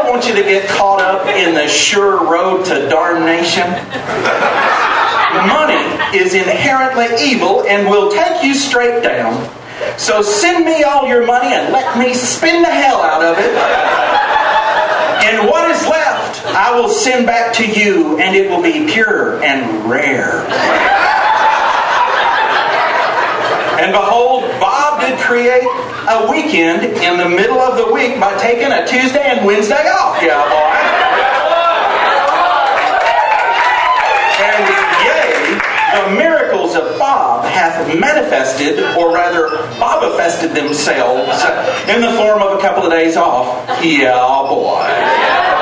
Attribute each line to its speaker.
Speaker 1: want you to get caught up in the sure road to darnation. Money is inherently evil and will take you straight down. So send me all your money and let me spend the hell out of it. And what is left, I will send back to you, and it will be pure and rare. And behold, Bob did create a weekend in the middle of the week by taking a Tuesday and Wednesday off. Yeah, boy. And yea, the miracles of Bob hath manifested, or rather, Bob-affested themselves in the form of a couple of days off. Yeah, boy.